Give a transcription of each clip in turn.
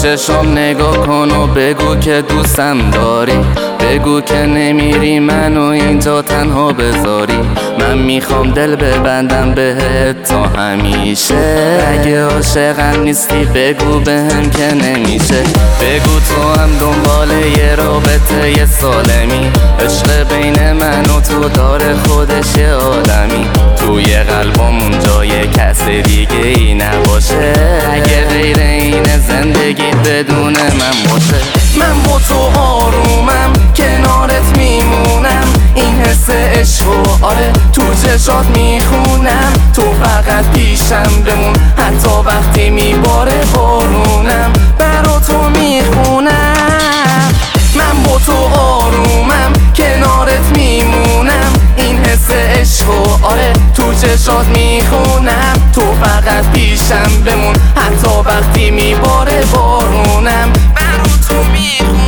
چشم نگاه کن و بگو که دوستم داری، بگو که نمیری منو اینجا تنها بذاری. من میخوام دل ببندم بهت تا همیشه، اگه عاشقم نیستی بگو بهم که نمیشه. بگو تو هم دنبال یه رابطه سالمی، عشق بین من و تو داره خودش یه عالمی. توی قلبمون جای کس دیگه ای نباشه، اگه غیر این زندگیت بدون من باشه. من با تو آرومم کنارت میمونم، این حس عشق و آره تو چشات میخونم. تو فقط پیشم بمون حتی وقتی میباره بارونم، برا تو میخونم. من با تو آرومم کنارت میمونم، این حس عشق و آره تو چشات میخونم. تو فقط پیشم بمون حتی وقتی میباره بارونم، برا تو میخونم.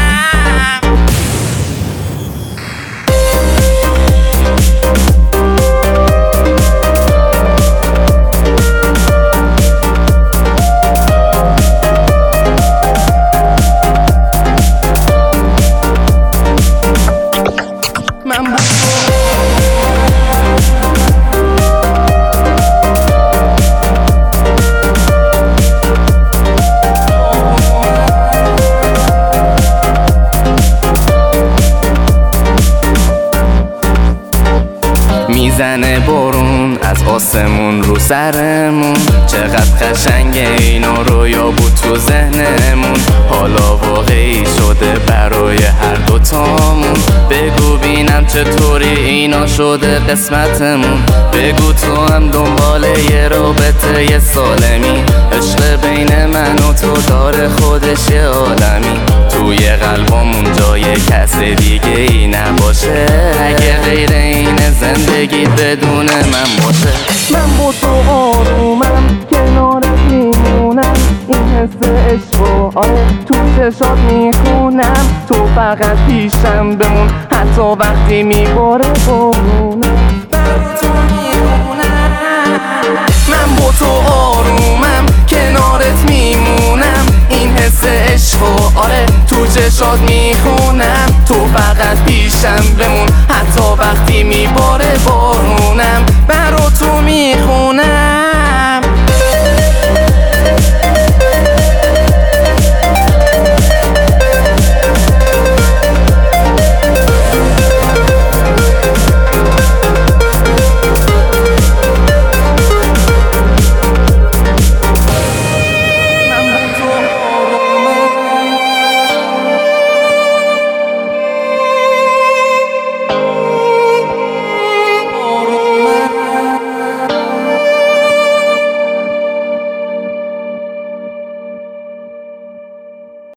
میزنه بارون از آسمون رو سرمون، چقدر قشنگه اینا رویا بود تو ذهنمون. حالا واقعی شده برای هر دوتامون، بگو بینم چطوری اینا شده قسمتمون. بگو تو هم دنبال یه رابطه سالمی، عشق بین من و تو داره خودش یه عالمی. توی قلبمون جای کس دیگه ای نباشه، اگه غیر این زندگی بدون من باشه. من با تو آرومم کنارت میمونم، این حس عشق و آره تو چشات میخونم. تو فقط پیشم بمون حتی وقتی میباره بارونم، برا تو میمونم. من با تو آرومم کنارت میمونم، این حس عشق و آره تو چشات میخونم. تو فقط پیشم بمون حتی وقتی میباره بارونم، برا تو میخونم.